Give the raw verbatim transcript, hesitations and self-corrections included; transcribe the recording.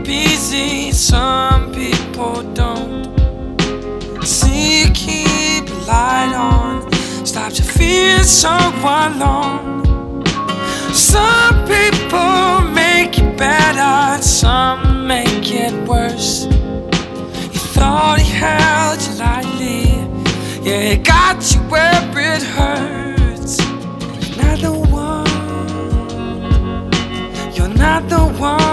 easy, some people don't. See you keep a light on, stops you feel so alone. Some people make it better, some make it worse. You thought he held you lightly, yeah, he got you where it hurts. You're not the one, you're not the one.